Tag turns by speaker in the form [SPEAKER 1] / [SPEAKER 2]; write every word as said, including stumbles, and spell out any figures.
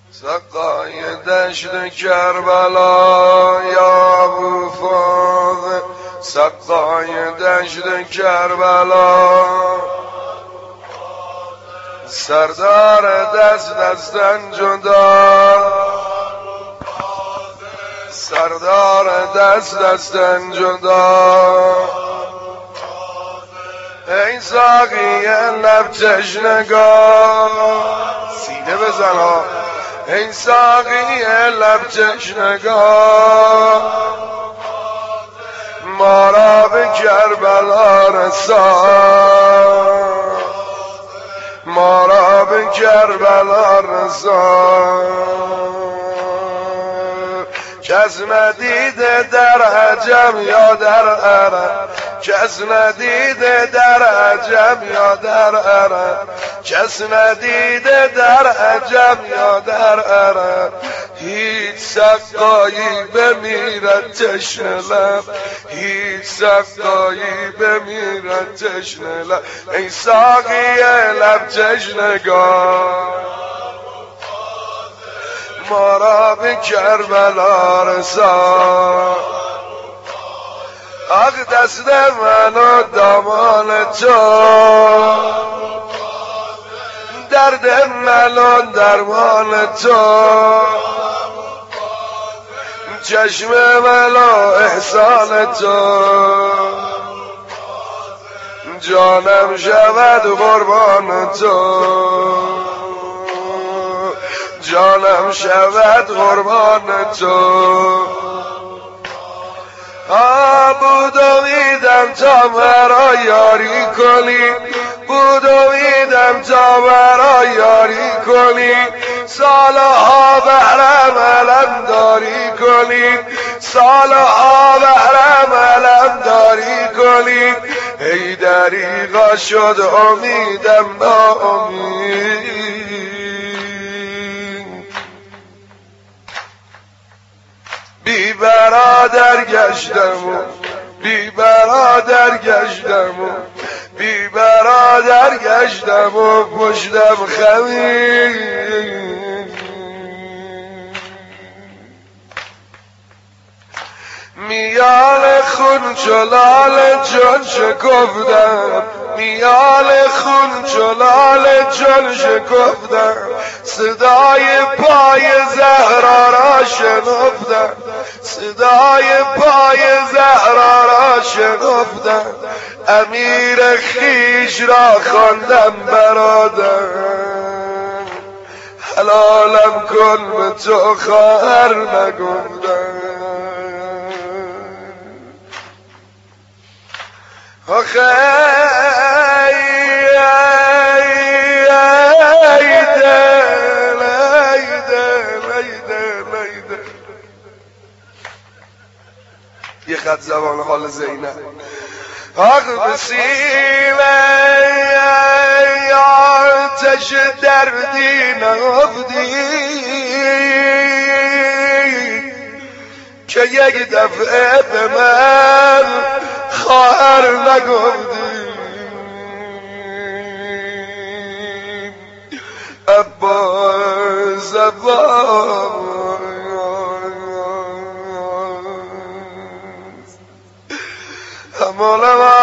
[SPEAKER 1] سقای دشت کربلا یا ابو فاضل، سقای دشت کربلا، سردار دست دستن جدا، سردار دست دستن جدا. ای ساقی لب تشنگان، سینه بزن ها. ای ساقی لب تشنگان، ما را به کربلا رسان، ما را به کربلا رسان. کس ندیده در عجم یا در عرب، کس ندیده در عجم یا در عرب، کس ندیده در عجم یا در عرب. هیچ سقایی بمیرد تشنه لب، هیچ سقایی بمیرد تشنه لب. ای ساقی لب تشنگان، ما را به کربلا رسان. آخ دست من و دامان تو، درد من و درمان تو، چشم من و احسان تو. جانم شود قربان تو، جانم شود قربان تو. بود امیدم تا مرا یاری کنی، بود امیدم تا مرا یاری کنی. سالها بهرم علم داری کنی، سالها بهرم علم داری کنی. ای دریغا شد امیدم ناامید. بی برادر گشتم و بی برادر گشتم و بی برادر گشتم و پشتم خمید. میال خون چلال جان شکفتم، میال خون چلال جان شکفتم. صدای پای زهرا را شنفتم، صدای پای زهرا را شنفتم. امیر خیش را خواندم برادر، حلالم کن به تو خواهر نگفتم. آخه ای ای دل ای دل ای دل ای دل. یه خط زبان حال زینب. آخ بسیمه آتش دردی نهفتی که یک دفعه به من خواهر نگفتی. عباس عباس همون